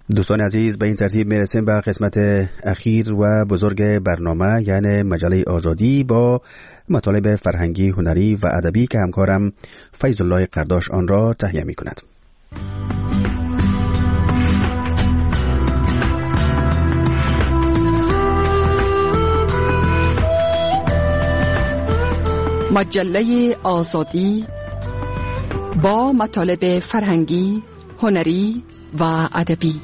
دوستان عزیز، به این ترتیب میرسیم به قسمت اخیر و بزرگ برنامه، یعنی مجله آزادی با مطالب فرهنگی، هنری و ادبی که همکارم فیض الله قرداش آن را تهیه می کند. مجله آزادی با مطالب فرهنگی، هنری و ادبی.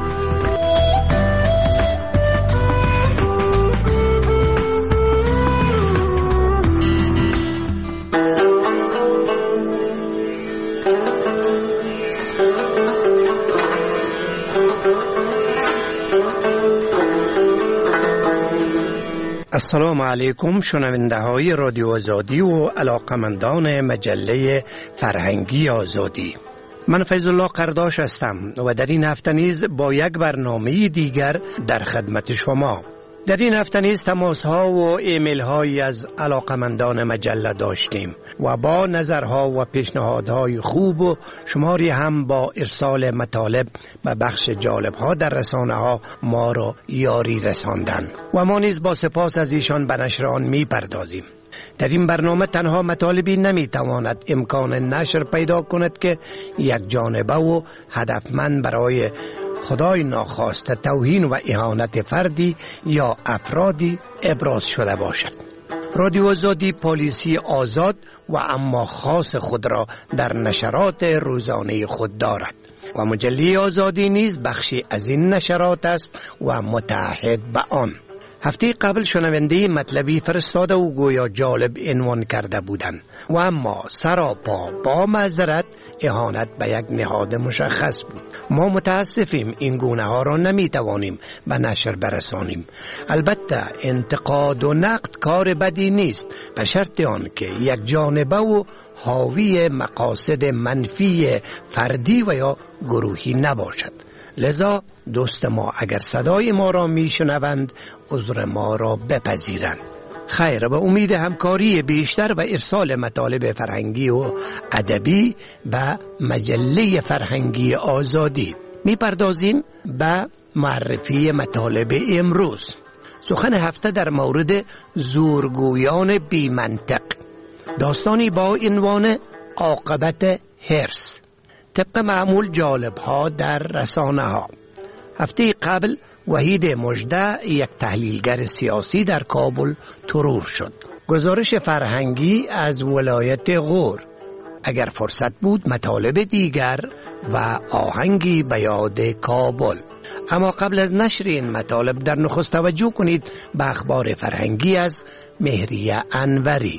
السلام علیکم شنونده های رادیو آزادی و علاقمندان مجله فرهنگی آزادی. من فیض الله قرداش هستم و در این هفته نیز با یک برنامه دیگر در خدمت شما. در این هفته نیز تماس ها و ایمیل هایی از علاقمندان مجله داشتیم و با نظرها و پیشنهادهای خوب و شماری هم با ارسال مطالب به بخش جالب ها در رسانه ها ما را یاری رساندن و ما نیز با سپاس از ایشان به نشر آن می پردازیم. در این برنامه تنها مطالبی نمی تواند امکان نشر پیدا کند که یک جانبه و هدفمند برای خدای ناخواسته توهین و اهانت فردی یا افرادی ابراز شده باشد. رادیو آزادی پالیسی آزاد و اما خاص خود را در نشرات روزانه خود دارد و مجله آزادی نیز بخشی از این نشرات است و متعهد به آن. هفته قبل شنونده مطلبی فرستاده و گویا جالب عنوان کرده بودند و اما سراپا با معذرت اهانت به یک نهاد مشخص بود. ما متاسفیم این گونه ها را نمی توانیم به نشر برسانیم. البته انتقاد و نقد کار بدی نیست به شرط آن که یک جانبه و حاوی مقاصد منفی فردی و یا گروهی نباشد. لذا دوست ما اگر صدای ما را میشنوند عذر ما را بپذیرند. خیر، به امید همکاری بیشتر و ارسال مطالب فرهنگی و ادبی به مجله فرهنگی آزادی میپردازیم به معرفی مطالب امروز. سخن هفته در مورد زورگویان بی منطق، داستانی با عنوان عاقبت حرص. طبق معمول جالب ها در رسانه ها. هفته قبل وحید مژده یک تحلیلگر سیاسی در کابل ترور شد. گزارش فرهنگی از ولایت غور. اگر فرصت بود مطالب دیگر و آهنگی به یاد کابل. اما قبل از نشر این مطالب در نخست توجه کنید به اخبار فرهنگی از مهریه انوری.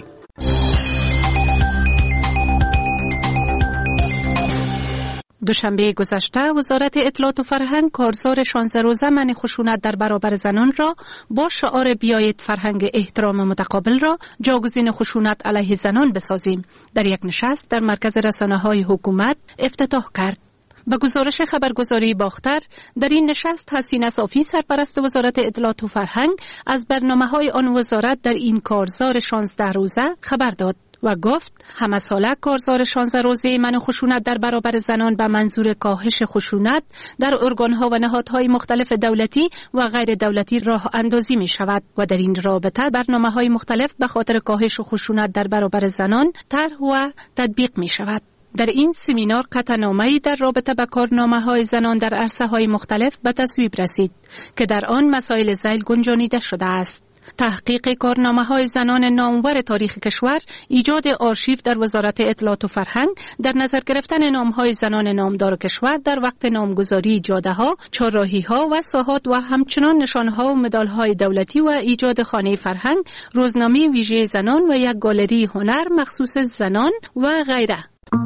دوشنبه گذشته وزارت اطلاعات و فرهنگ کارزار 16 روزه منع خشونت در برابر زنان را با شعار بیایید فرهنگ احترام متقابل را جاگزین خشونت علیه زنان بسازیم در یک نشست در مرکز رسانه‌های حکومت افتتاح کرد. به گزارش خبرگزاری باختر، در این نشست حسینه صافی سرپرست وزارت اطلاعات و فرهنگ از برنامه‌های آن وزارت در این کارزار 16 روزه خبر داد و گفت همه ساله کارزار 16 روزه منع خشونت در برابر زنان به منظور کاهش خشونت در ارگان‌ها و نهادهای مختلف دولتی و غیر دولتی راه اندازی می شود و در این رابطه برنامه‌های مختلف به خاطر کاهش خشونت در برابر زنان طرح و تطبیق می شود. در این سمینار قطعنامه‌ای در رابطه با کارنامه‌های زنان در عرصه‌های مختلف به تصویب رسید که در آن مسائل ذیل گنجانیده شده است. تحقیق کارنامه‌های زنان نامور تاریخ کشور، ایجاد آرشیو در وزارت اطلاعات و فرهنگ، در نظر گرفتن نام‌های زنان نامدار کشور در وقت نامگذاری جاده‌ها، چهارراهی‌ها و ساحات و همچنان نشان‌ها و مدال‌های دولتی و ایجاد خانه فرهنگ، روزنامه ویژه زنان و یک گالری هنر مخصوص زنان و غیره.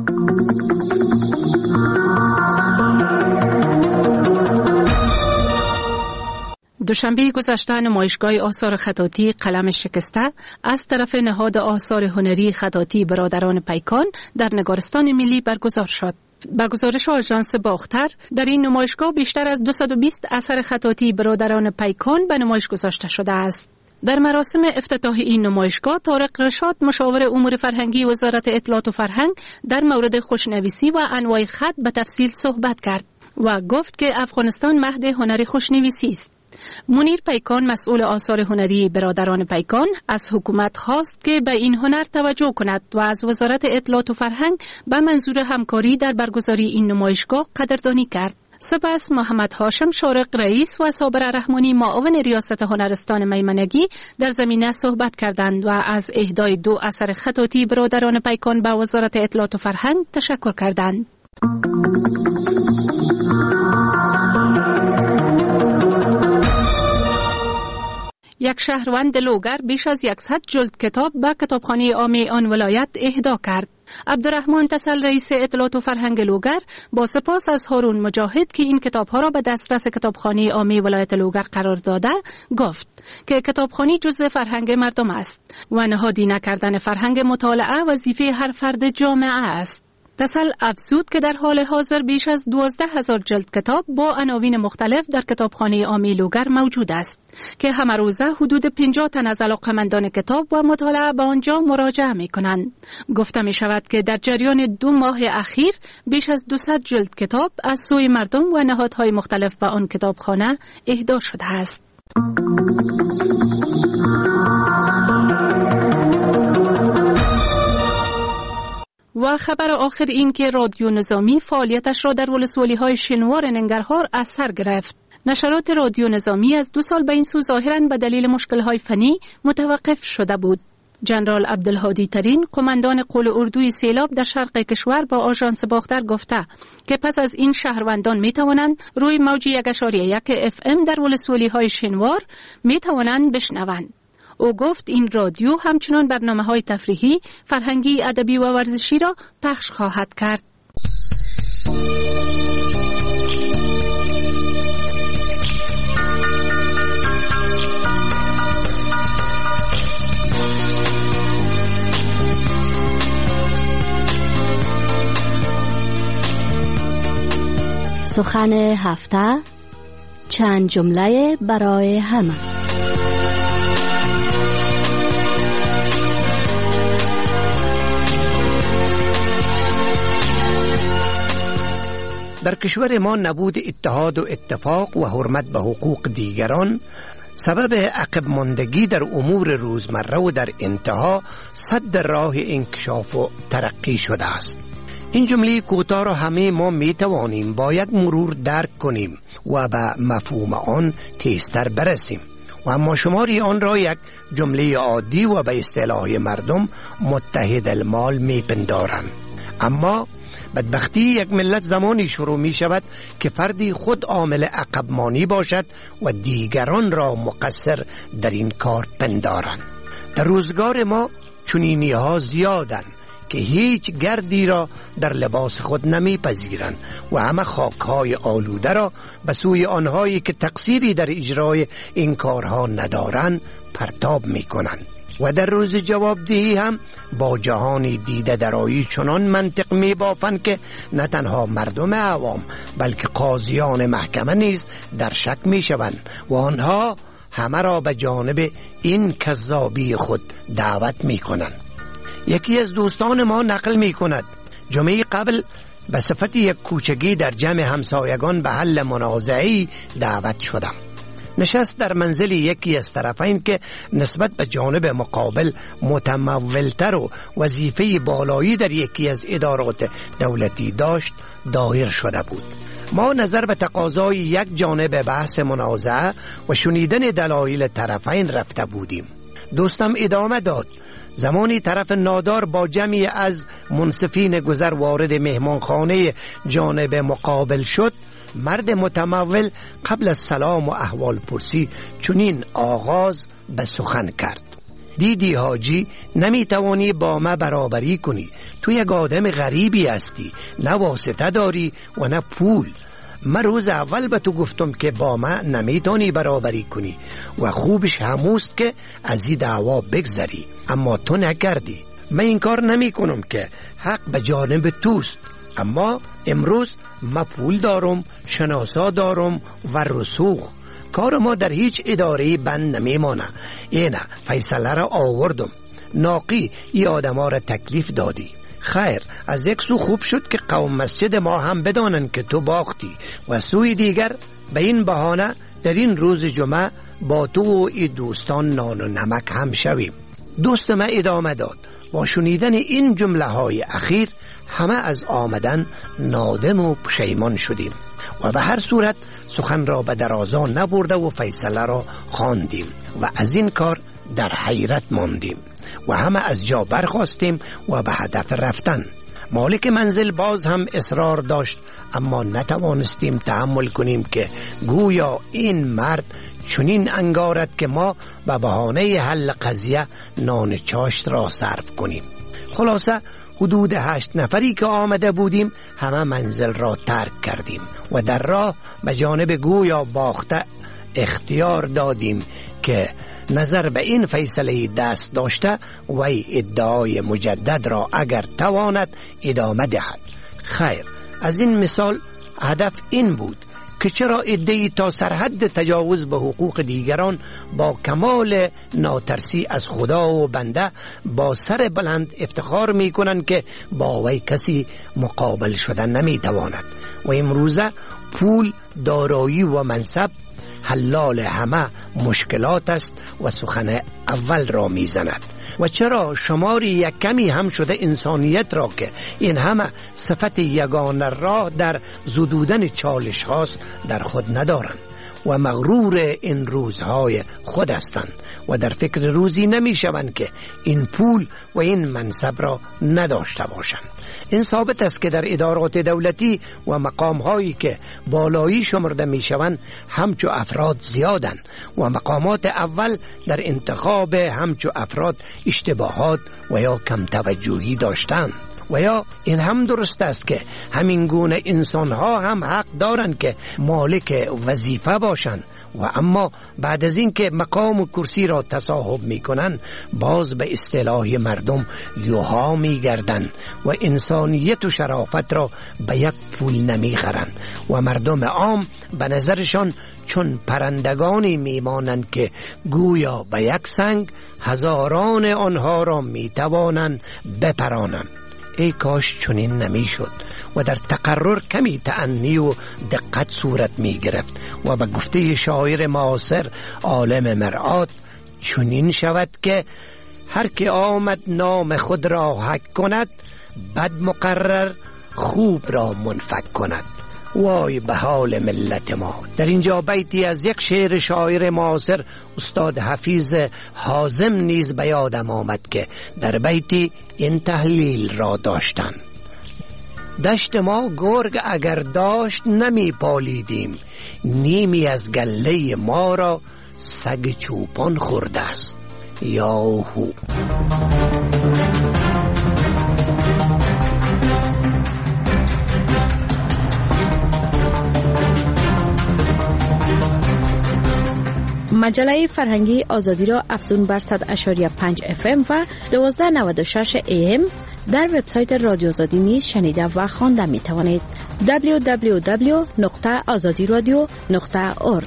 دوشنبه گذشته نمایشگاه آثار خطاطی قلم شکسته از طرف نهاد آثار هنری خطاطی برادران پیکان در نگارستان ملی برگزار شد. با گزارش آژانس باختر، در این نمایشگاه بیشتر از 220 اثر خطاطی برادران پیکان به نمایش گذاشته شده است. در مراسم افتتاح این نمایشگاه، طارق رشاد مشاور امور فرهنگی وزارت اطلاعات و فرهنگ در مورد خوشنویسی و انواع خط به تفصیل صحبت کرد. و گفت که افغانستان مهد هنر خوشنویسی است. منیر پیکان مسئول آثار هنری برادران پیکان از حکومت خواست که به این هنر توجه کند و از وزارت اطلاعات و فرهنگ به منظور همکاری در برگزاری این نمایشگاه قدردانی کرد. سپس محمد هاشم شارق رئیس و صابر رحمانی معاون ریاست هنرستان میمنگی در زمینه صحبت کردند و از اهدای 2 اثر خطاطی برادران پیکان به وزارت اطلاعات و فرهنگ تشکر کردند. یک شهروند لوگر بیش از 100 جلد کتاب به کتابخانه عامه آن ولایت اهدا کرد. عبدالرحمن تسل رئیس اطلاعات و فرهنگ لوگر با سپاس از هارون مجاهد که این کتاب‌ها را به دسترس کتابخانه عامه ولایت لوگر قرار داده گفت که کتابخانه جزء فرهنگ مردم است و نهادی نکردن فرهنگ مطالعه وظیفه هر فرد جامعه است. تسل افزود که در حال حاضر بیش از 12,000 جلد کتاب با عناوین مختلف در کتابخانه عامه لوگر موجود است که همه روزه حدود 50 تن از علاقه‌مندان کتاب و مطالعه به آنجا مراجعه می‌کنند. گفته می‌شود که در جریان 2 ماه اخیر بیش از 200 جلد کتاب از سوی مردم و نهادهای مختلف به آن کتابخانه اهدا شده است. و خبر آخر این که رادیو نظامی فعالیتش را در ولسوالی‌های شنوار ننگرهار از سر گرفت. نشرات رادیو نظامی از 2 سال به این سو ظاهراً به دلیل مشکل‌های فنی متوقف شده بود. جنرال عبدالهادی ترین قماندان قول اردوی سیلاب در شرق کشور با آژانس باختر گفته که پس از این شهروندان می توانند روی موج 1.1 FM در ولسوالی‌های شنوار می توانند بشنوند. او گفت این رادیو همچنان برنامه‌های تفریحی، فرهنگی، ادبی و ورزشی را پخش خواهد کرد. سخن هفته، چند جمله برای همه. در کشور ما نبود اتحاد و اتفاق و حرمت به حقوق دیگران سبب عقب ماندگی در امور روزمره و در انتها سد راه انکشاف و ترقی شده است. این جمله کوتاه را همه ما می توانیم با یک مرور درک کنیم و به مفهوم آن تیزتر برسیم و اما شماری آن را یک جمله عادی و به اصطلاح مردم متحد المال می پندارند. اما بدبختی یک ملت زمانی شروع می شود که فردی خود عامل عقب مانی باشد و دیگران را مقصر در این کار پندارند. در روزگار ما چنینی ها زیادند که هیچ گردی را در لباس خود نمی پذیرند و همه خاکهای آلوده را به سوی آنهایی که تقصیری در اجرای این کارها ندارند پرتاب می کنند و در روز جوابدهی هم با جهانی دیده درایی چنان منطق می بافند که نه تنها مردم عوام بلکه قاضیان محکمه نیز در شک می شوند و آنها همه را به جانب این کذابی خود دعوت می کنند. یکی از دوستان ما نقل می کند جمعه قبل به صفت یک کوچگی در جمع همسایگان به حل منازعی دعوت شدم. نشست در منزل یکی از طرفین که نسبت به جانب مقابل متمولتر و وظیفه بالایی در یکی از ادارات دولتی داشت دایر شده بود. ما نظر به تقاضای یک جانب بحث منازعه و شنیدن دلایل طرفین رفته بودیم. دوستم ادامه داد: زمانی طرف نادار با جمعی از منصفین گذر وارد مهمانخانه جانب مقابل شد، مرد متمول قبل از سلام و احوال پرسی چنین آغاز به سخن کرد: دیدی حاجی، نمیتوانی با ما برابری کنی. تو یک آدم غریبی هستی، نه واسطه داری و نه پول. من روز اول به تو گفتم که با ما نمیتونی برابری کنی و خوبش هموست که از این دعوا بگذری، اما تو نکردی. من این کار نمی کنم که حق به جانب توست، اما امروز ما پول دارم، شناسا دارم و رسوخ. کار ما در هیچ اداره بند نمیمانه. اینه فیصله را آوردم. ناقی ای آدم ها را تکلیف دادی. خیر، از یک سو خوب شد که قوم مسجد ما هم بدانن که تو باختی و سوی دیگر به این بهانه در این روز جمعه با تو و ای دوستان نان و نمک هم شویم. دوست ما ادامه داد: با شنیدن این جمله های اخیر همه از آمدن نادم و پشیمان شدیم و به هر صورت سخن را به درازا نبرده و فیصله را خواندیم و از این کار در حیرت ماندیم و همه از جا برخاستیم و به هدف رفتن. مالک منزل باز هم اصرار داشت، اما نتوانستیم تحمل کنیم که گویا این مرد چنین انگارد که ما به بهانه حل قضیه نان چاشت را صرف کنیم. خلاصه حدود 8 نفری که آمده بودیم همه منزل را ترک کردیم و در راه به جانب گویا باخته اختیار دادیم که نظر به این فیصله دست داشته وی ادعای مجدد را اگر تواند ادامه دهد. خیر، از این مثال هدف این بود که چرا ادعی تا سرحد تجاوز به حقوق دیگران با کمال ناترسی از خدا و بنده با سر بلند افتخار می کنند که با وی کسی مقابل شدن نمی تواند و امروزه پول، دارایی و منصب حلال همه مشکلات است و سخن اول را می زند. و چرا شماری یک کمی هم شده انسانیت را که این همه صفت یگانه را در زدودن چالش هاست در خود ندارند و مغرور این روزهای خود هستند و در فکر روزی نمی شوند که این پول و این منصب را نداشته باشند. این ثابت است که در ادارات دولتی و مقام‌هایی که بالایی شمرده می‌شوند همچو افراد زیادند و مقامات اول در انتخاب همچو افراد اشتباهات و یا کم توجهی داشتند. و یا این هم درست است که همین گونه انسان‌ها هم حق دارند که مالک وظیفه باشند و اما بعد از این که مقام و کرسی را تصاحب می کنند باز به اصطلاح مردم یوها می گردند و انسانیت و شرافت را به یک پول نمی خرند و مردم عام به نظرشان چون پرندگانی می مانند که گویا به یک سنگ هزاران آنها را می توانند بپرانند. ای کاش چنین نمی شد و در تقرر کمی تأنی و دقت صورت می گرفت و به گفته شاعر معاصر عالم مرآت چنین شود که هر که آمد نام خود را حک کند بد مقرر خوب را منفک کند. وای به حال ملت ما. در اینجا بیتی از یک شعر شاعر معاصر استاد حفیظ حازم نیز به یادم آمد که در بیتی این تحلیل را داشتند: دشت ما گرگ اگر داشت نمی پالیدیم، نیمی از گله ما را سگ چوپان خورده است. یاهو. مجله فرهنگی آزادی را افزون بر 100.5 FM و 1296 AM در وبسایت رادیو آزادی نیز شنیده و خوانده می توانید. www.azadiradio.org.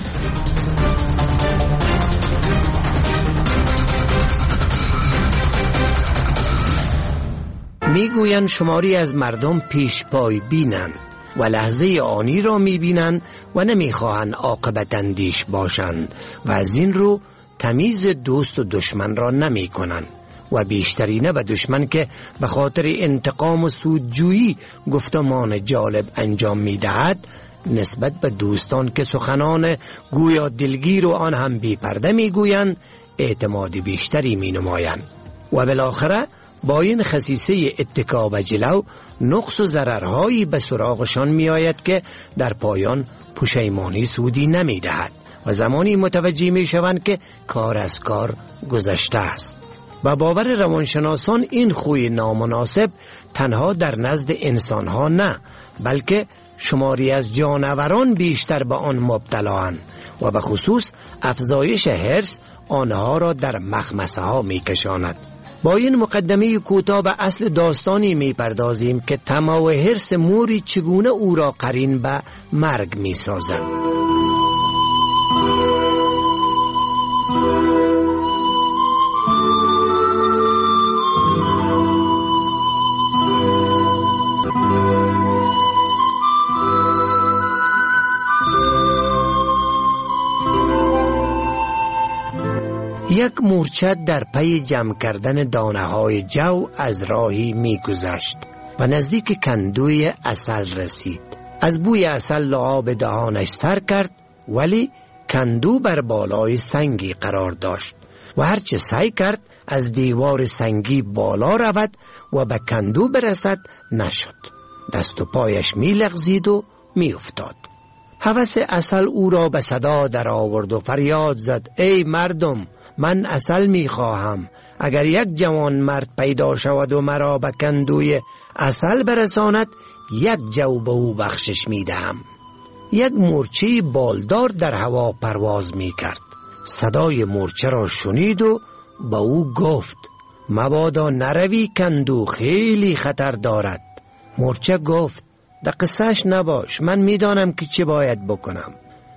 میگویند شماری از مردم پیش پای بینند و لحظه آنی را میبینند و نمیخواهند عاقبت اندیش باشند و از این رو تمیز دوست و دشمن را نمیکنند و بیشترینه و دشمن که به خاطر انتقام و سودجویی گفتمان جالب انجام میدهد نسبت به دوستان که سخنان گویا دلگیر و آن هم بی پرده میگویند اعتماد بیشتری مینمایند و بالاخره با این خصیصه اتکا و جلو نقص و ضررهایی به سراغشان می آید که در پایان پشیمانی سودی نمی دهد و زمانی متوجه می شوند که کار از کار گذشته است. و باور روانشناسان این خوی نامناسب تنها در نزد انسانها نه بلکه شماری از جانوران بیشتر به آن مبتلااند و به خصوص افزایش حرص آنها را در مخمصه ها می کشاند. با این مقدمه کوتاه به اصل داستانی می پردازیم که طمع و حرص موری چگونه او را قرین به مرگ می سازد. یک مورچه در پی جمع کردن دانه های جو از راهی می گذشت و نزدیک کندوی عسل رسید. از بوی عسل لعاب دهانش سر کرد، ولی کندو بر بالای سنگی قرار داشت و هرچه سعی کرد از دیوار سنگی بالا رود و به کندو برسد نشد. دست و پایش می لغزید و می افتاد. هوس عسل او را به صدا در آورد و فریاد زد: ای مردم، من عسل می خواهم. اگر یک جوان مرد پیدا شود و مرا به کندوی عسل برساند، یک جو به او بخشش می دهم. یک مورچه بالدار در هوا پرواز می کرد. صدای مورچه را شنید و به او گفت: مبادا نروی، کندو خیلی خطر دارد. مورچه گفت: در قصهش نباش، من میدانم که چه باید بکنم.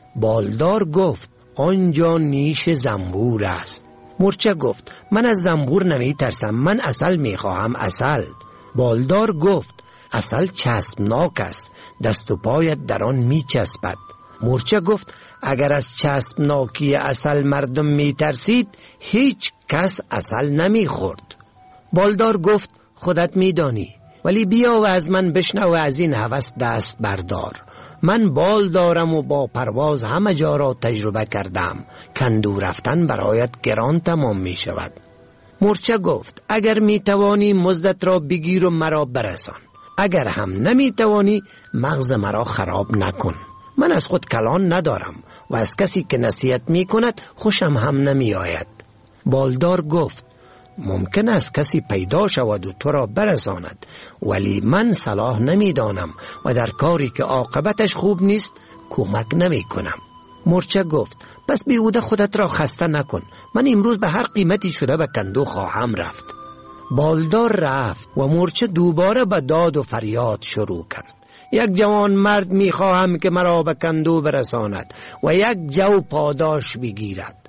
بالدار گفت: آنجا نیش زنبور است. مورچه گفت: من از زنبور نمی ترسم، من عسل می خواهم، عسل. بالدار گفت: عسل چسبناک است، دست و پایت در آن می چسبد. مورچه گفت: اگر از چسبناکی عسل مردم می ترسید، هیچ کس عسل نمی خورد. بالدار گفت: خودت می دانی، ولی بیا و از من بشنو و از این هوس دست بردار. من بال دارم و با پرواز همه جا را تجربه کردم. کندو رفتن برایت گران تمام می شود. مورچه گفت: اگر می توانی مزدت را بگیر و مرا برسان. اگر هم نمی توانی مغز مرا خراب نکن. من از خود کلان ندارم و از کسی که نصیحت می کند خوشم هم نمی آید. بالدار گفت: ممکن است کسی پیدا شود و تو را برساند، ولی من صلاح نمی دانم و در کاری که عاقبتش خوب نیست کمک نمی کنم. مورچه گفت: پس بیهوده خودت را خسته نکن، من امروز به هر قیمتی شده به کندو خواهم رفت. بالدار رفت و مورچه دوباره به داد و فریاد شروع کرد: یک جوان مرد می خواهم که مرا به کندو برساند و یک جو پاداش بگیرد.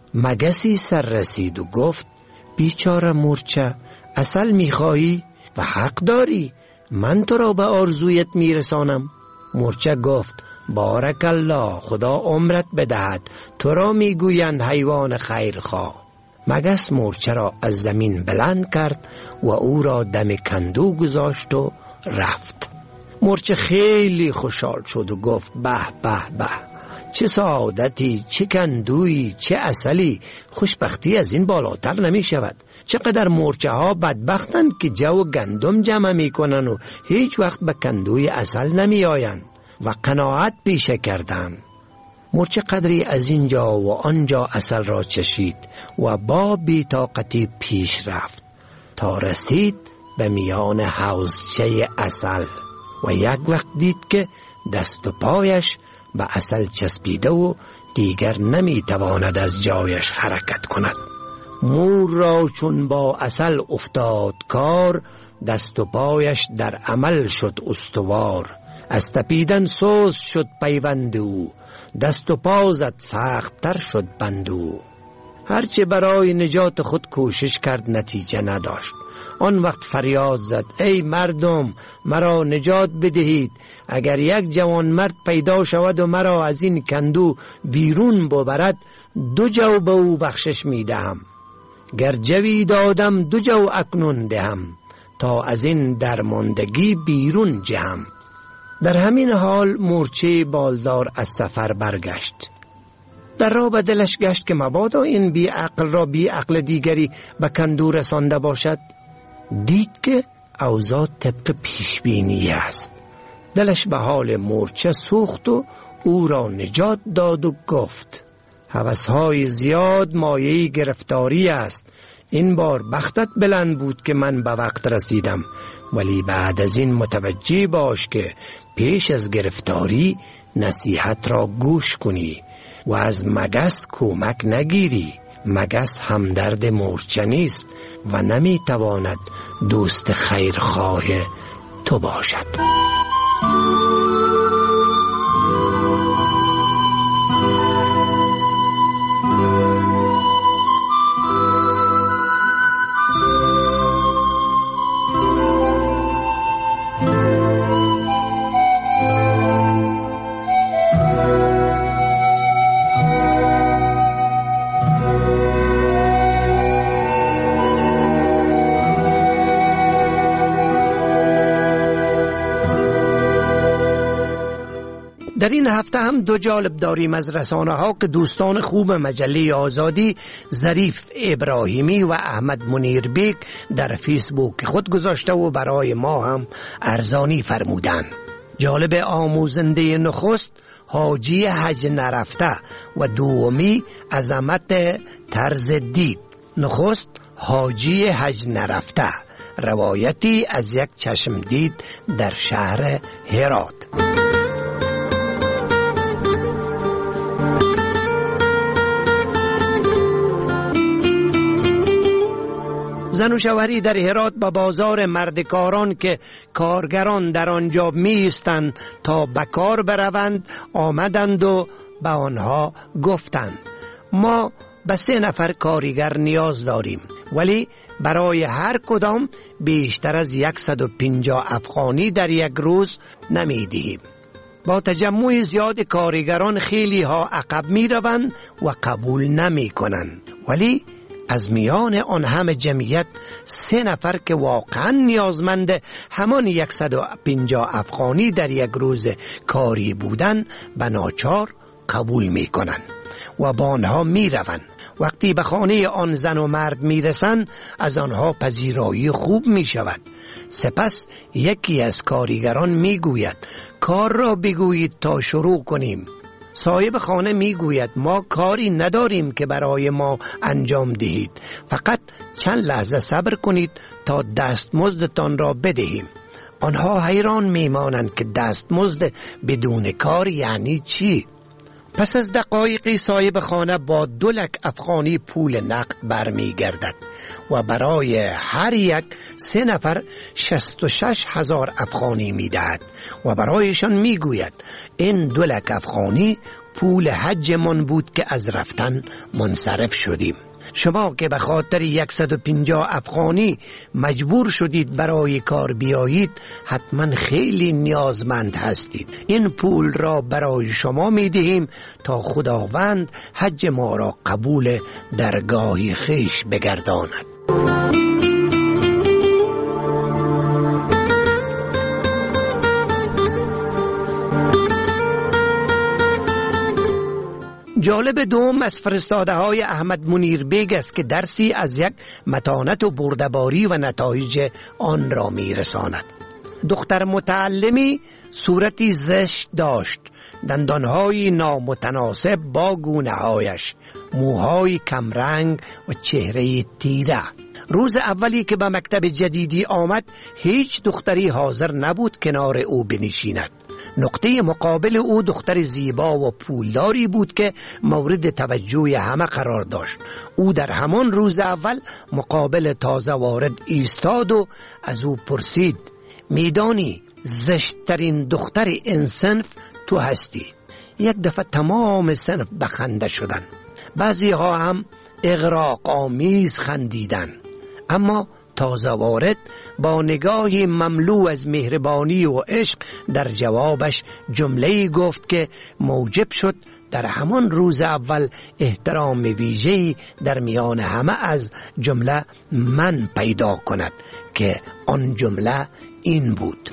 مگسی سر رسید و گفت: بیچاره مورچه، عسل میخواهی و حق داری، من تو را به آرزویت میرسانم. مورچه گفت: بارک الله، خدا عمرت بدهد، تو را میگویند حیوان خیرخواه. مگس مورچه را از زمین بلند کرد و او را دم کندو گذاشت و رفت. مورچه خیلی خوشحال شد و گفت: به به به، چه سعادتی، چه کندویی، چه عسلی، خوشبختی از این بالاتر نمی شود. چقدر مورچه ها بدبختند که جو گندم جمع می کنن و هیچ وقت به کندوی عسل نمی آین و قناعت پیشه کردن. مورچه قدری از اینجا و آنجا عسل را چشید و با بی‌طاقتی پیش رفت تا رسید به میان حوضچه عسل و یک وقت دید که دست و پایش به عسل چسبیده و دیگر نمی تواند از جایش حرکت کند. مور را چون با عسل افتاد کار، دست و پایش در عمل شد استوار. از تپیدن سوز شد پیوند او، دست و پا زد سخت تر شد بند او. هرچه برای نجات خود کوشش کرد نتیجه نداشت. آن وقت فریاد زد: ای مردم، مرا نجات بدهید. اگر یک جوان مرد پیدا شود و مرا از این کندو بیرون ببرد، 2 جو به او بخشش می دهم. گر جوی دادم 2 جو اکنون دهم، تا از این درماندگی بیرون جهم. در همین حال مورچه بالدار از سفر برگشت. در راه به دلش گشت که مبادا این بی عقل را بی عقل دیگری به کندو رسانده باشد. دید که اوضاع طبق پیشبینی است. دلش به حال مورچه سوخت و او را نجات داد و گفت: هوس‌های زیاد مایه گرفتاری است. این بار بختت بلند بود که من به وقت رسیدم، ولی بعد از این متوجه باش که پیش از گرفتاری نصیحت را گوش کنی و از مگس کمک نگیری. مگس همدرد مورچه نیست و نمی تواند دوست خیرخواه تو باشد. در این هفته هم دو جالب داریم از رسانه ها که دوستان خوب مجله آزادی ظریف ابراهیمی و احمد منیر بیگ در فیسبوک خود گذاشته و برای ما هم ارزانی فرمودن. جالب آموزنده نخست حاجی حج نرفته و دومی عظمت طرز دید. نخست حاجی حج نرفته، روایتی از یک چشم دید در شهر هرات. زن و شوهری در هرات با بازار مردکاران که کارگران در آنجا می ایستند تا به کار بروند آمدند و به آنها گفتند ما به 3 نفر کارگر نیاز داریم، ولی برای هر کدام بیشتر از 150 افغانی در یک روز نمی دهیم. با تجمع زیاد کارگران خیلی ها عقب می روند و قبول نمی کنند، ولی از میان آن همه جمعیت 3 نفر که واقعا نیازمند همان 150 افغانی در یک روز کاری بودن به ناچار قبول می کنند و با آنها می روند. وقتی به خانه آن زن و مرد می رسند از آنها پذیرایی خوب می شود. سپس یکی از کارگران می گوید کار را بگویید تا شروع کنیم. صاحب خانه می گوید ما کاری نداریم که برای ما انجام دهید، فقط چند لحظه صبر کنید تا دستمزدتان را بدهیم. آنها حیران می مانند که دستمزد بدون کار یعنی چی؟ پس از دقایقی صاحب خانه با 2 لک افغانی پول نقد برمی گردد و برای هر یک 3 نفر 66,000 افغانی می دهد و برایشان می گوید این 2 لک افغانی پول حج من بود که از رفتن منصرف شدیم. شما که به خاطر 150 افغانی مجبور شدید برای کار بیایید حتما خیلی نیازمند هستید. این پول را برای شما می دهیم تا خداوند حج ما را قبول درگاه خویش بگرداند. جالب دوم از فرستاده های احمد منیر بیگ است که درسی از یک متانت و بردباری و نتایج آن را می رساند. دختر متعلمی صورتی زشت داشت، دندانهای نامتناسب با گونه هایش، موهای کمرنگ و چهره تیره. روز اولی که به مکتب جدیدی آمد هیچ دختری حاضر نبود کنار او بنشیند. نقطه مقابل او دختر زیبا و پولداری بود که مورد توجه همه قرار داشت. او در همان روز اول مقابل تازه وارد ایستاد و از او پرسید میدانی زشتترین دختر این صنف تو هستی؟ یک دفعه تمام صنف به خنده شدند. بعضی ها هم اغراق آمیز خندیدند، اما تازه وارد با نگاهی مملو از مهربانی و عشق در جوابش جمله‌ای گفت که موجب شد در همان روز اول احترام ویژه‌ای در میان همه از جمله من پیدا کند که آن جمله این بود: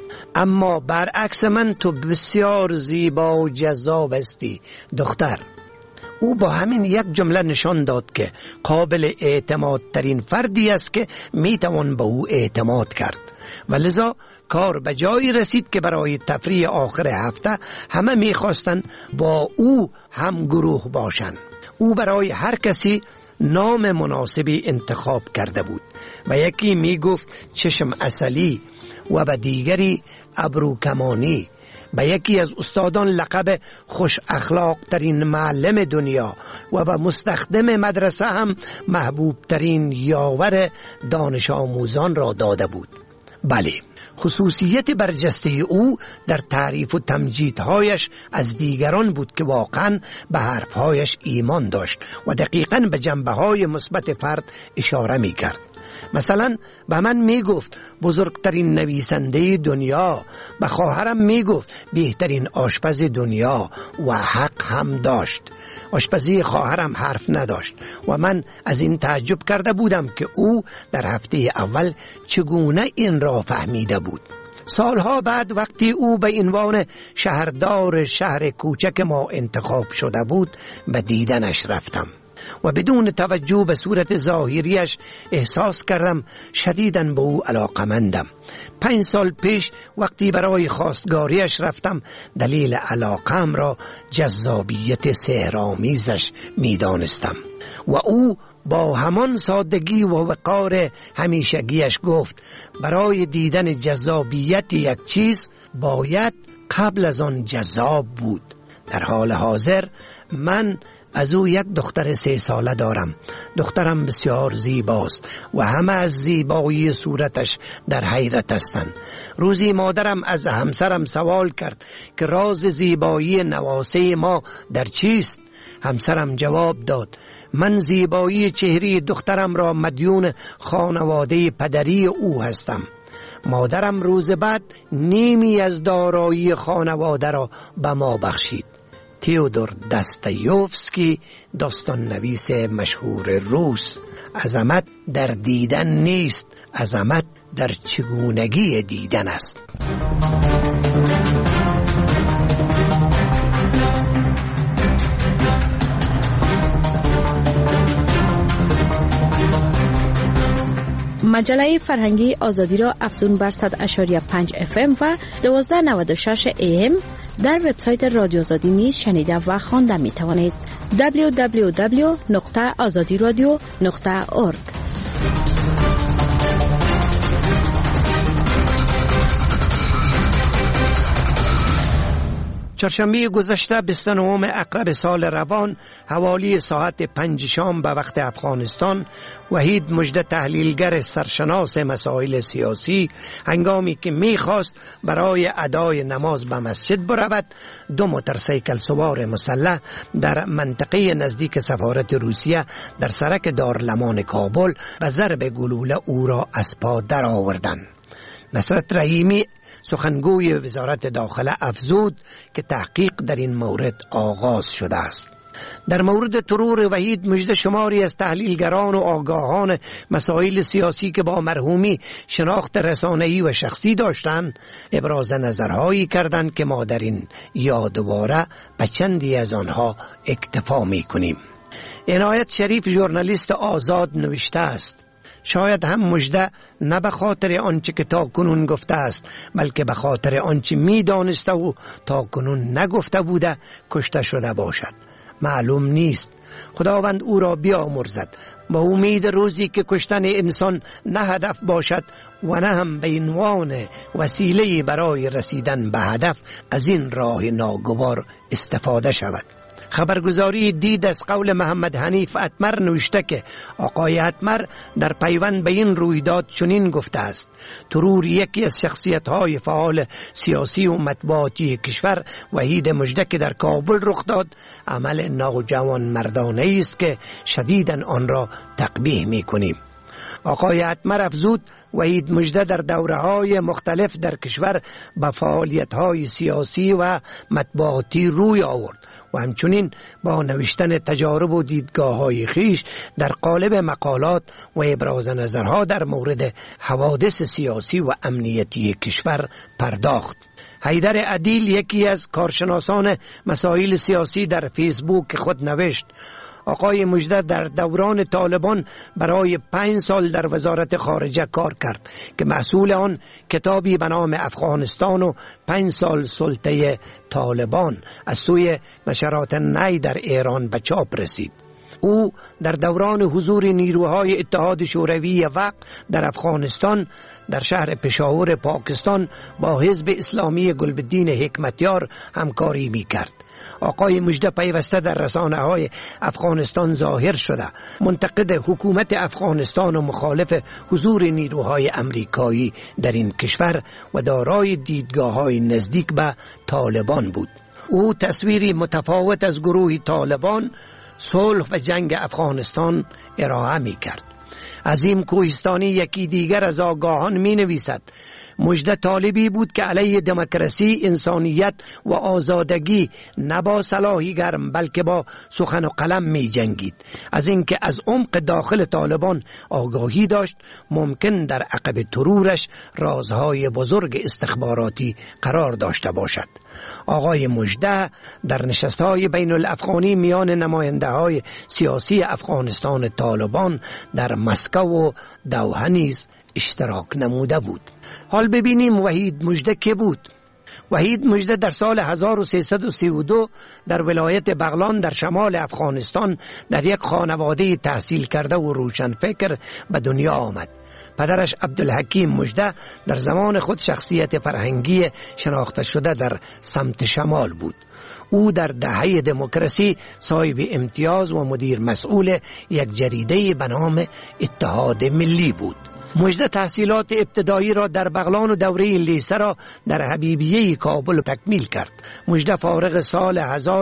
اما برعکس من تو بسیار زیبا و جذاب هستی دختر. او با همین یک جمله نشان داد که قابل اعتماد ترین فردی است که میتوان به او اعتماد کرد و لذا کار به جایی رسید که برای تفریح آخر هفته همه میخواستند با او هم گروه باشند. او برای هر کسی نام مناسبی انتخاب کرده بود و یکی میگفت چشم عسلی و به دیگری ابرو کمانی. به یکی از استادان لقب خوش اخلاق ترین معلم دنیا و به مستخدم مدرسه هم محبوب ترین یاور دانش آموزان را داده بود. بله، خصوصیت برجسته او در تعریف و تمجیدهایش از دیگران بود که واقعا به حرفهایش ایمان داشت و دقیقاً به جنبه‌های مثبت فرد اشاره می کرد. مثلا به من می گفت بزرگترین نویسنده دنیا، به خواهرم می گفت بهترین آشپز دنیا و حق هم داشت. آشپزی خواهرم حرف نداشت و من از این تعجب کرده بودم که او در هفته اول چگونه این را فهمیده بود. سالها بعد وقتی او به عنوان شهردار شهر کوچک ما انتخاب شده بود به دیدنش رفتم و بدون توجه به صورت ظاهریش احساس کردم شدیداً به او علاقمندم. 5 سال پیش وقتی برای خواستگاریش رفتم دلیل علاقم را جذابیت سحرآمیزش می دانستم و او با همان سادگی و وقار همیشگیش گفت برای دیدن جذابیت یک چیز باید قبل از آن جذاب بود. در حال حاضر من از او یک دختر 3 ساله دارم. دخترم بسیار زیباست و همه از زیبایی صورتش در حیرت هستند. روزی مادرم از همسرم سوال کرد که راز زیبایی نواسه ما در چیست؟ همسرم جواب داد من زیبایی چهره دخترم را مدیون خانواده پدری او هستم. مادرم روز بعد نیمی از دارایی خانواده را به ما بخشید. تئودور داستایوفسکی، داستان نویس مشهور روس. عظمت در دیدن نیست، عظمت در چگونگی دیدن است. مجله فرهنگی آزادی را افزون بر 100.5 FM و 1296 AM در وبسایت رادیو آزادی نیز شنیده و خوانده می توانید. www.azadiradio.org. چهارشنبه گذشته 29 اکتبر سال روان حوالی ساعت 5 شام به وقت افغانستان وحید مژده تحلیلگر سرشناس مسائل سیاسی هنگامی که میخواست برای ادای نماز به مسجد برود 2 موتورسیکل سوار مسلح در منطقه نزدیک سفارت روسیه در سرک دارالمان کابل به ضرب گلوله او را از پا در آوردند. نصرت رحیمی سخنگوی وزارت داخله افزود که تحقیق در این مورد آغاز شده است. در مورد ترور وحید مژده شماری از تحلیلگران و آگاهان مسائل سیاسی که با مرحومی شناخت رسانه‌ای و شخصی داشتند ابراز نظرهایی کردند که ما در این یادواره به چندی از آنها اکتفا می‌کنیم. عنایت شریف ژورنالیست آزاد نوشته است شاید هم مژده نه به خاطر آنچه که تا کنون گفته است بلکه به خاطر آنچه می دانسته و تا کنون نگفته بوده کشته شده باشد. معلوم نیست. خداوند او را بیامرزد. با امید روزی که کشتن انسان نه هدف باشد و نه هم به عنوان وسیله برای رسیدن به هدف از این راه ناگوار استفاده شود. خبرگزاری دید از قول محمد حنیف اتمر نوشته که آقای اتمر در پیوند به این رویداد چنین گفته است ترور یکی از شخصیت‌های فعال سیاسی و مطبوعاتی کشور وحید مژده که در کابل رخ داد عمل ناجوان مردانه است که شدیداً آن را تقبیح می‌کنیم. آقای اتمر افزود وحید مژده در دوره‌های مختلف در کشور به فعالیت‌های سیاسی و مطبوعاتی روی آورد و همچنین با نوشتن تجارب و دیدگاه‌های خویش در قالب مقالات و ابراز نظرها در مورد حوادث سیاسی و امنیتی کشور پرداخت. حیدر عدیل یکی از کارشناسان مسائل سیاسی در فیسبوک خود نوشت آقای مژده در دوران طالبان برای 5 سال در وزارت خارجه کار کرد که محصول آن کتابی به نام افغانستان و 5 سال سلطه طالبان از سوی نشرات نی در ایران به چاپ رسید. او در دوران حضور نیروهای اتحاد شوروی وقت در افغانستان در شهر پشاور پاکستان با حزب اسلامی گلبدین حکمتیار همکاری می کرد. آقای مژده پیوسته در رسانه‌های افغانستان ظاهر شده منتقد حکومت افغانستان و مخالف حضور نیروهای امریکایی در این کشور و دارای دیدگاه‌های نزدیک به طالبان بود. او تصویری متفاوت از گروه طالبان، صلح و جنگ افغانستان ارائه می کرد. عظیم کوهستانی یکی دیگر از آگاهان می نویسد مژده طالبی بود که علیه دموکراسی، انسانیت و آزادگی نه با سلاحی گرم بلکه با سخن و قلم می جنگید. از اینکه از عمق داخل طالبان آگاهی داشت ممکن در عقب ترورش رازهای بزرگ استخباراتی قرار داشته باشد. آقای مژده در نشست‌های بین الافغانی میان نماینده‌های سیاسی افغانستان طالبان در مسکو و دوحه نیز اشتراک نموده بود. حال ببینیم وحید مژده که بود. وحید مژده در سال 1332 در ولایت بغلان در شمال افغانستان در یک خانواده تحصیل کرده و روشنفکر به دنیا آمد. پدرش عبدالحکیم مژده در زمان خود شخصیت فرهنگی شناخته شده در سمت شمال بود. او در دهه دموکراسی صاحب امتیاز و مدیر مسئول یک جریده به نام اتحاد ملی بود. مژده تحصیلات ابتدایی را در بغلان و دوره لیسه را در حبیبیه کابل تکمیل کرد. مژده فارغ سال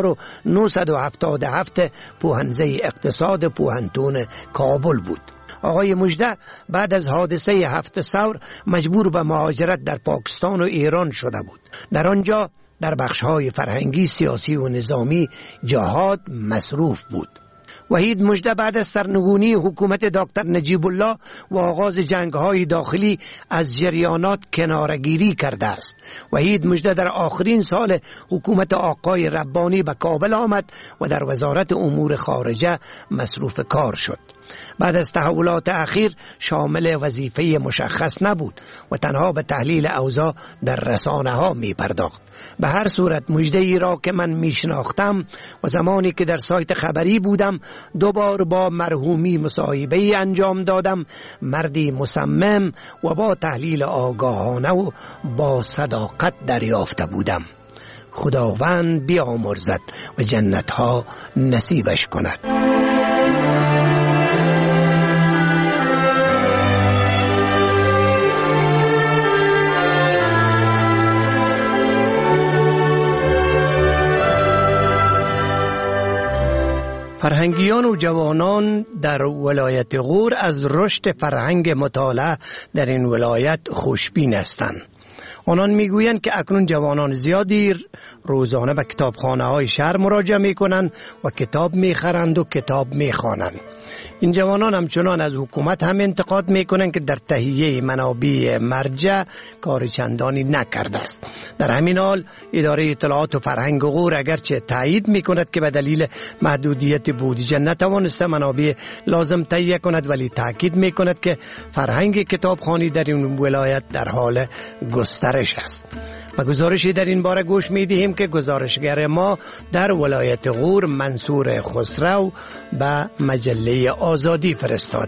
1977 پوهنزه اقتصاد پوهنتون کابل بود. آقای مژده بعد از حادثه 7 ثور مجبور به مهاجرت در پاکستان و ایران شده بود. در آنجا در بخش‌های فرهنگی، سیاسی و نظامی جهاد مصروف بود. وحید مژده بعد از سرنگونی حکومت دکتر نجیب الله و آغاز جنگ‌های داخلی از جریانات کناره‌گیری کرده است. وحید مژده در آخرین سال حکومت آقای ربانی به کابل آمد و در وزارت امور خارجه مصروف کار شد. بعد از تحولات اخیر شامل وظیفه مشخص نبود و تنها به تحلیل اوضاع در رسانه ها می پرداخت. به هر صورت مژده ای را که من می شناختم و زمانی که در سایت خبری بودم دوبار با مرحومی مصاحبه انجام دادم، مردی مصمم و با تحلیل آگاهانه و با صداقت دریافته بودم. خداوند بیامرزد و جنتها نصیبش کند. فرهنگیان و جوانان در ولایت غور از رشد فرهنگ مطالعه در این ولایت خوشبین هستند. آنان میگویند که اکنون جوانان زیادی روزانه به کتابخانه‌های شهر مراجعه میکنند و کتاب میخرند و کتاب میخوانند. این جوانان همچنان از حکومت هم انتقاد میکنند که در تهیه منابع مرجع کار چندانی نکرده است. در همین حال اداره اطلاعات و فرهنگ غور اگرچه تایید میکند که به دلیل محدودیت بودجه نتوانسته منابع لازم تهیه کند، ولی تاکید میکند که فرهنگ کتابخوانی در این ولایت در حال گسترش است. و گزارشی در این باره گوش میدهیم که گزارشگر ما در ولایت غور منصور خسرو به مجله آزادی فرستاده.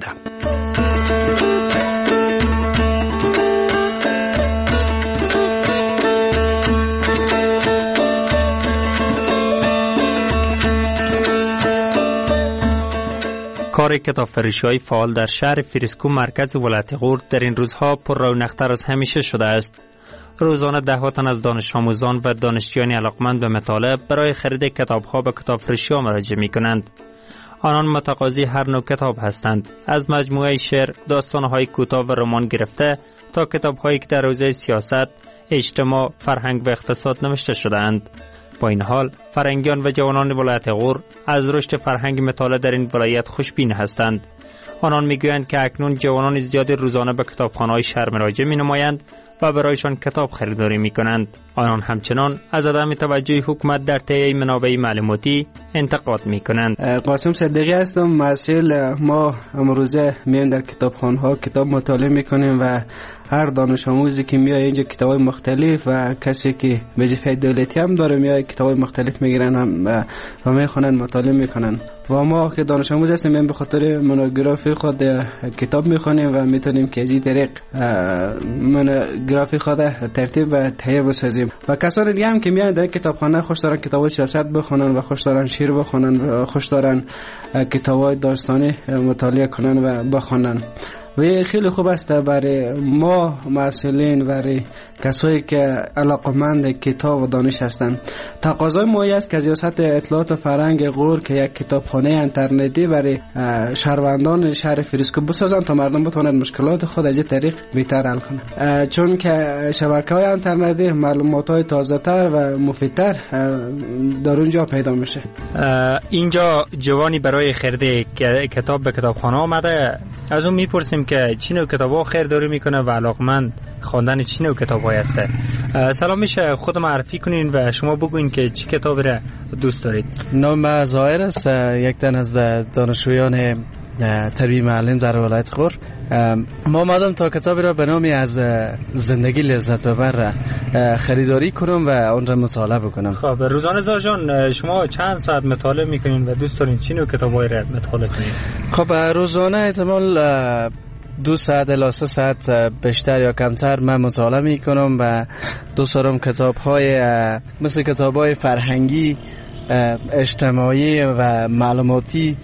کار کتابفروشی‌های فعال در شهر فریسکو مرکز ولایت غور در این روزها پر رونق‌تر از همیشه شده است. روزانه ده‌ها تن از دانش آموزان و دانشجویان علاقمند به مطالعه برای خرید کتاب‌ها به کتابفروشی‌ها مراجعه می‌کنند. آنان متقاضی هر نوع کتاب هستند، از مجموعه شعر، داستان‌های کوتاه و رمان گرفته تا کتاب‌هایی که در حوزه سیاست، اجتماع، فرهنگ و اقتصاد نوشته شده‌اند. با این حال فرهنگیان و جوانان ولایت غور از رشد فرهنگ مطالعه در این ولایت خوشبین هستند. آنان میگویند که اکنون جوانان زیادی روزانه به کتابخانه‌های شهر مراجعه می‌نمایند و برایشان کتاب خریداری می‌کنند. آنان همچنان از عدم توجه حکومت در تهیه منابع معلوماتی انتقاد می‌کنند. قاسم صدیقی هستم، مسئول. ما امروزه میایم در کتابخانه‌ها کتاب مطالعه می‌کنیم و هر دانش آموزی که میاد اینجا کتابای مختلف و کسی که وظیفه دولتی هم داره میاد کتابای مختلف میگیرن و میخونن، مطالعه میکنن. و ما که دانش آموز هستیم میایم به خاطر مونوگرافی خود کتاب میخونیم و میتونیم که از این طریق مونوگرافی خود ترتیب و تهیه بسازیم. و کسان دیگه هم که میان در کتابخانه خوش دارن کتابای سیاست بخونن و خوش دارن شعر بخونن و خوش دارن کتابای داستانی مطالعه کنن و بخونن. و خیلی خوب است برای ما مسئولین، برای کسایی که علاقمند کتاب و دانش هستند. تقاضای ما است که ریاست اطلاعات و فرهنگ غور که یک کتابخانه اینترنتی برای شهروندان شهر فریسکو بسازند تا مردم بتوانند مشکلات خود از این طریق بهتر حل کنند، چون که شبکه‌های اینترنتی معلومات‌های تازه‌تر و مفیدتر در اونجا پیدا میشه. اینجا جوانی برای خرید کتاب به کتابخانه آمده، از اون میپرسیم که چی نوع کتابا خریداری میکنه و علاقمند خواندن چی نوع کتابایی هسته. سلام، میشه خود معرفی کنین و شما بگوین که چی کتابی را دوست دارید؟ نام ظاهر است، یک تن از دانشجویان تربیت معلم در ولایت غور. ما آمدم تا کتابی را به نامی از زندگی لذت ببر خریداری کنم و آن را مطالعه بکنم. خب روزانه زار جان شما چند ساعت مطالعه میکنین و دوست دارین چی نوع کتابایی را مطالعه کنین؟ خب روزانه احتمال 2 ساعت الی 3 ساعت بیشتر یا کمتر من مطالعه میکنم و دوست دارم کتاب‌های مثل کتاب‌های فرهنگی، اجتماعی و معلوماتی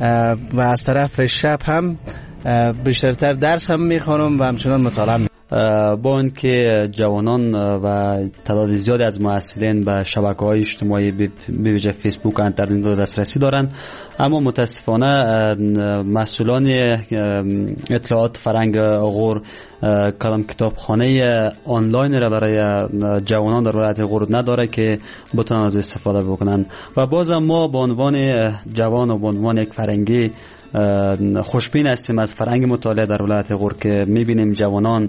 و از طرف شب هم بیشترتر درس هم میخوانم و همچنان مطالعه با اینکه جوانان و تعداد زیادی از محصلین به شبکه‌های اجتماعی به ویژه فیسبوک و اینترنت دسترسی دارند، اما متاسفانه مسئولان اطلاعات فرهنگ غور کدام کتابخانه آنلاین را برای جوانان در ولایت غور نداره که بتونن از استفاده بکنن و بازم ما به عنوان جوان و به عنوان یک فرهنگی خوشبین هستیم از فرهنگ مطالعه در ولایت غور که میبینیم جوانان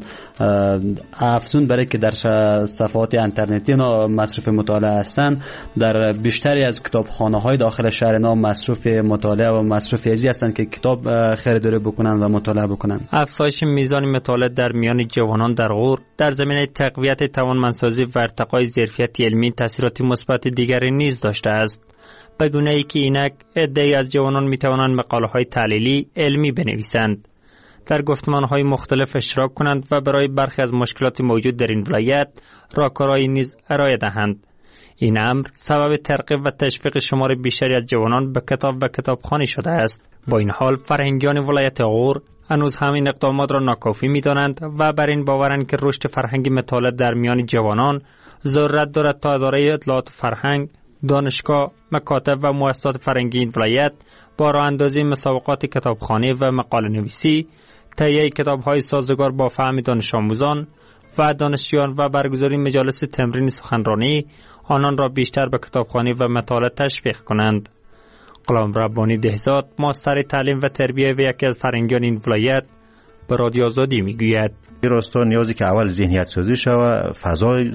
افزون برای که در صفحات اینترنتی مصرف مطالعه هستند، در بیشتری از کتابخانه‌های داخل شهر مصرف مطالعه و مصرف ازی هستند که کتاب خریداری بکنن و مطالعه بکنن. افزایش میزان مطالعه در میان جوانان در غور در زمینه تقویت توانمندسازی و ارتقای ظرفیت علمی تاثیرات مثبت دیگری نیز داشته است، به گونه‌ای که اینک عده‌ای از جوانان می‌توانند مقاله‌های تحلیلی علمی بنویسند، در گفتمان‌های مختلف اشتراک کنند و برای برخی از مشکلات موجود در این ولایت راهکارهایی نیز ارائه دهند. این امر سبب ترغیب و تشویق شمار بیشتری از جوانان به کتاب و کتابخوانی شده است. با این حال فرهنگیان ولایت غور هنوز همین اقدامات را ناکافی می‌دانند و بر این باورند که رشد فرهنگی مطالعه در میان جوانان ضرورت دارد تا اداره اطلاعات فرهنگ، دانشگاه، مکاتب و مؤسسات فرهنگی این ولایت با راه اندازی مسابقات کتابخوانی و مقاله نویسی، تهیه کتاب‌های سازگار با فهم دانش آموزان و دانشجویان و برگزاری مجالس تمرین سخنرانی آنان را بیشتر به کتابخوانی و مطالعه تشویق کنند. غلام ربانی دهزاد، ماستر تعلیم و تربیه و یکی از فرهنگیان این ولایت به رادیو آزادی میگوید: راستا نیازی که اول ذهنیت سازی شود، فضای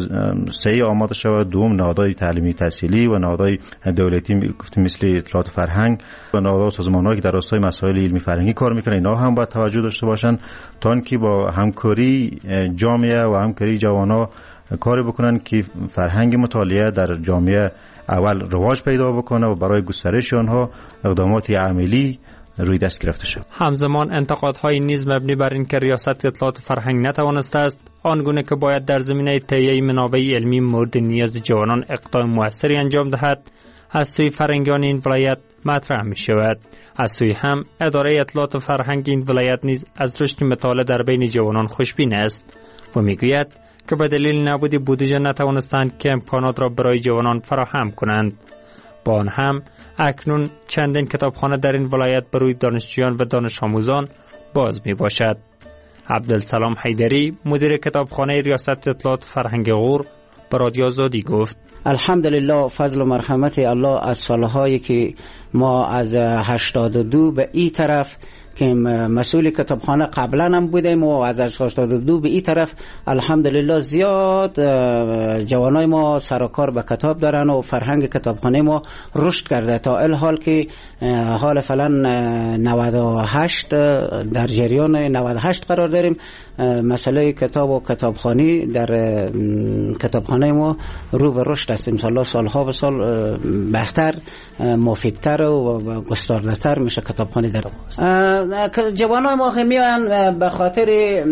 صحیح آماده شود، دوم نهادهای تعلیمی تحصیلی و نهادهای دولتی گفتیم مثل اطلاعات فرهنگ و نهادها و سازمان‌هایی که در راستای مسائل علمی فرهنگی کار میکنن اینا هم باید توجه داشته باشن تا اینکه با همکاری جامعه و همکاری جوانا کار بکنن که فرهنگ مطالعه در جامعه اول رواج پیدا بکنه و برای گسترش آنها اقدامات عملی روی دست گرفته شد. همزمان انتقادهای نیز مبنی بر این که ریاست اطلاعات فرهنگ نتوانسته است آنگونه که باید در زمینه تهیه منابع علمی مورد نیاز جوانان اقدام موثری انجام دهد از سوی فرهنگیان این ولایت مطرح می شود. از سوی هم اداره اطلاعات فرهنگ این ولایت نیز از رشد مطالعه در بین جوانان خوشبین است و میگوید که به دلیل نبود بودجه نتوانستند که امکانات را برای جوانان فراهم کنند. با آن هم اکنون چندین کتابخانه در این ولایت برای دانشجویان و دانش آموزان باز می باشد. عبدالسلام حیدری، مدیر کتابخانه ریاست اطلاعات فرهنگ غور، به رادیو آزادی گفت: الحمدلله، فضل و مرحمت الله از سالهایی که ما از 82 به این طرف که مسئول کتابخانه قبلا هم بودیم و از 82 به این طرف الحمدلله زیاد جوانای ما سرکار به کتاب دارن و فرهنگ کتابخانه ما رشد کرده تا الحال که حال فعلا 98 در جریان 98 قرار داریم. مسئله کتاب و کتابخانی در کتابخانه ما رو به رشد است. انشالله سالها به سال بهتر، مفیدتر و گسترده‌تر میشه کتابخانه در جوانای ما میان به خاطر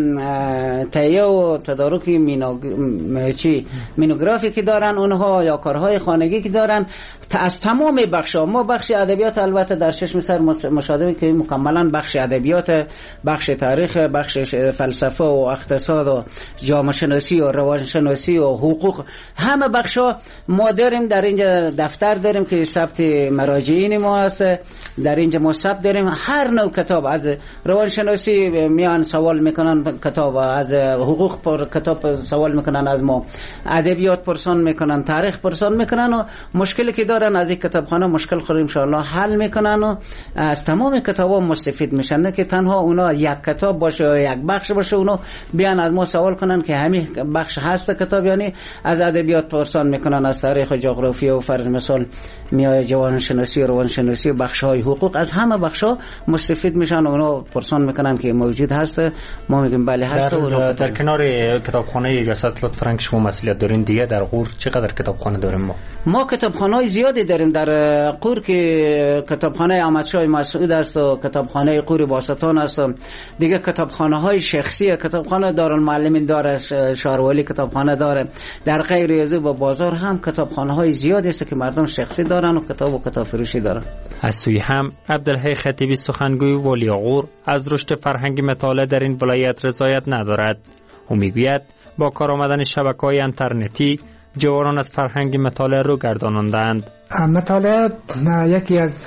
تهیه و تدارک مینوگرافی که دارن اونها یا کارهای خانگی که دارن از تمام بخش‌ها. ما بخش ادبیات البته در چشم سر مشاهده که مکملا بخش ادبیات، بخش تاریخ، بخش فلسفه و اقتصاد و جامعه شناسی و روانشناسی و حقوق، همه بخش‌ها ما داریم. در اینجا دفتر داریم که ثبت مراجعین ما هست، در اینجا ما ثبت داریم هر نوع کتاب. از روانشناسی میان سوال میکنن کتاب، از حقوق پر کتاب سوال میکنن از ما، ادبیات پرسان میکنن، تاریخ پرسان میکنن و مشکلی که دارن از این کتابخانه مشکل خود ان شاء الله حل میکنن و از تمام کتابا مستفید میشن. نه که تنها اونا یک کتاب باشه یا یک بخش باشه اونا بیان از ما سوال کنن که همین بخش هست کتاب، یعنی از ادبیات پرسان میکنن، از تاریخ و جغرافیا و فرض مثال میای جوان شناسی و روان شناسی و بخش های حقوق، از همه بخش ها مستفید میشن و اونا پرسان میکنن که موجود هست. ما میگیم بله هست. در کنار کتابخانه گسات لطف فرنگ شما مسئولیت دارین دیگه در غور چقدر کتابخانه داریم؟ ما کتابخانه های زیادی داریم در قور که کتابخانه احمدشاه مسعود است و کتابخانه قور باستان است و دیگه کتابخانه های شخصی، کتابخانه دارالمعلمین داره، شارولی کتابخانه داره، در غیر ریاضی و بازار هم کتابخانه های زیادی است که مردم شخصی دارن و کتاب و کتاب فروشی دارن. از سوی هم عبدالحی خطیبی سخنگوی والی غور از رشد فرهنگی مطالعه در این ولایت رضایت ندارد. او میگوید با کار آمدن شبکه‌های اینترنتی جوانان از فرهنگ مطالعه رو گردانندند. مطالعه یکی از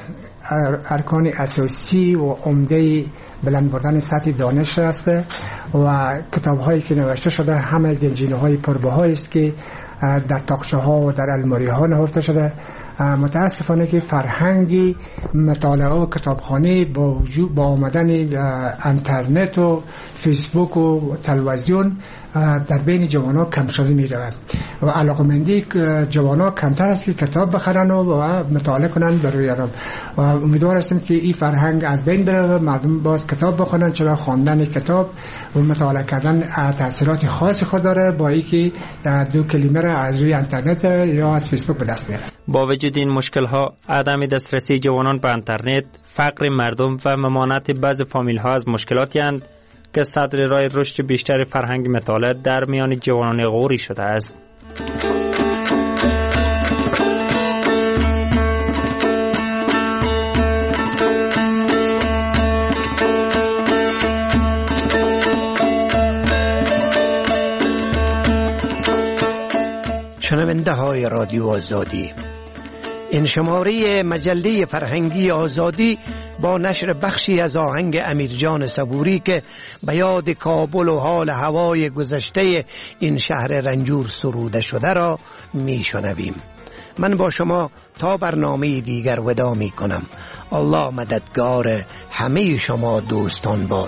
ارکان اساسی و عمده بلند بردن سطح دانش است و کتاب‌هایی که نوشته شده همه گنجینه‌های پربها است که در تاقچه‌ها و در الماری‌ها نهفته شده. متاسفانه که فرهنگی مطالعه و کتابخانه با آمدن اینترنت و فیسبوک و تلویزیون در بین جوانان کم شده می رود و علاقمندی جوانان کمتر است که کتاب بخرن و مطالعه کنن برای آرام. و امیدوار هستیم که این فرهنگ از بین بره و مردم باز کتاب بخونن، چرا خواندن کتاب و مطالعه کردن تاثیرات خاص خود داره با اینکه دو کلمه را از روی اینترنت یا از فیسبوک به دست میاره. با وجود این مشکل ها، عدم دسترسی جوانان به اینترنت، فقر مردم و ممانعت بعض فامیل ها از مشکلاتی اند که صدر راه رشد بیشتر فرهنگ مطالعه در میان جوانان غوری شده است. شنونده های رادیو آزادی، این شماره مجله فرهنگی آزادی با نشر بخشی از آهنگ امیرجان صبوری که به یاد کابل و حال هوای گذشته این شهر رنجور سروده شده را می شنویم. من با شما تا برنامه دیگر وداع می کنم. الله مددگار همه شما دوستان باد.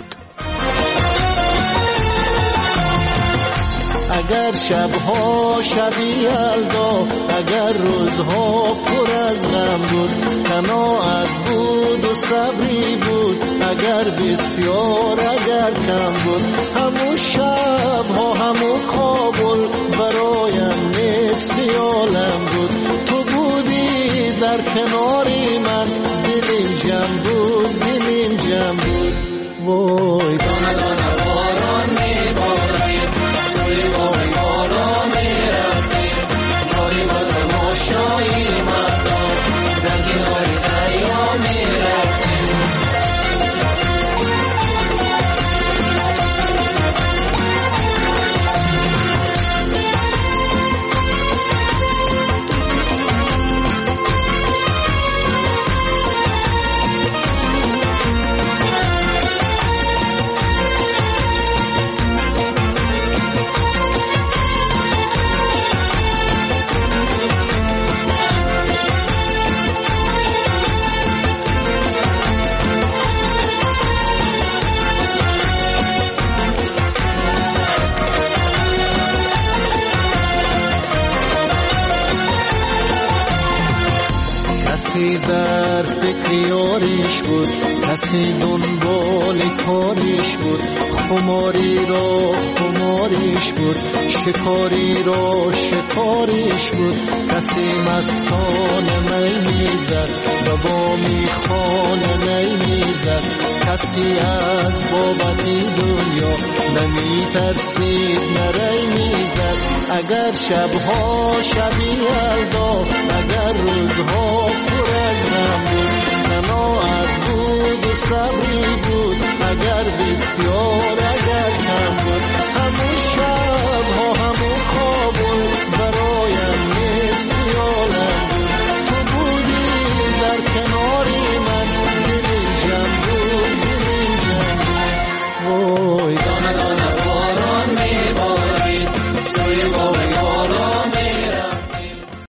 اگر شبها شبی یلدا، اگر روزها پر از غم بود، قناعت بود و صبری بود، اگر بسیار اگر کم بود، همون شبها همون کابل برایم مثل عالم بود. تو بودی در کناری من، دلیم جمع بود، دلیم جمع بود. وای دانه دانه باران میبارید، توی وای بالا میرفتیم، یاری با تماشایی مردم در کنار دریا میرفتیم. کسی در فکر یاریش بود، کسی دنبال کاریش بود، خماری را خماریش بود، شکاری را شکاریش بود. کسی مستانه می میزد و با میخانه می میزد، کسی از بابتی دنیا نمی ترسید نری میزد. اگر شبها شبی یلدا، اگر روز روزها پر از غم بود، قناعت بود و صبری بود، اگر بسیار از